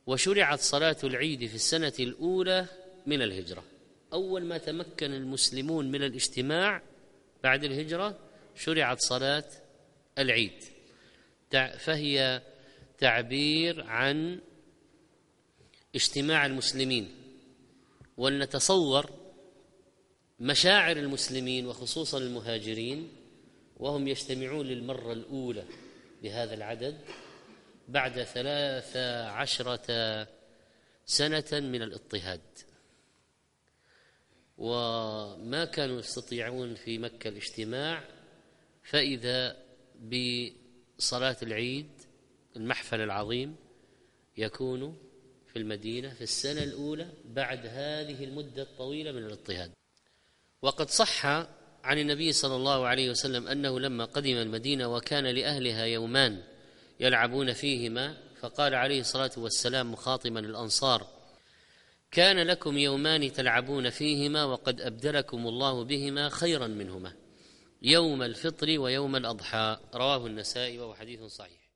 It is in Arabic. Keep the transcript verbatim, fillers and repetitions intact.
وشرعت صلاة العيد في السنة الأولى من الهجرة. أول ما تمكن المسلمون من الاجتماع بعد الهجرة شرعت صلاة العيد، فهي تعبير عن اجتماع المسلمين. ولنتصور مشاعر المسلمين وخصوصا المهاجرين وهم يجتمعون للمرة الأولى بهذا العدد بعد ثلاث عشرة سنة من الاضطهاد، وما كانوا يستطيعون في مكة الاجتماع، فإذا بصلاة العيد المحفل العظيم يكون في المدينة في السنة الأولى بعد هذه المدة الطويلة من الاضطهاد. وقد صح عن النبي صلى الله عليه وسلم أنه لما قدم المدينة وكان لأهلها يومان يلعبون فيهما، فقال عليه الصلاة والسلام مخاطبا الأنصار: كان لكم يومان تلعبون فيهما وقد أبدلكم الله بهما خيرا منهما، يوم الفطر ويوم الأضحى. رواه النسائي وهو حديث صحيح.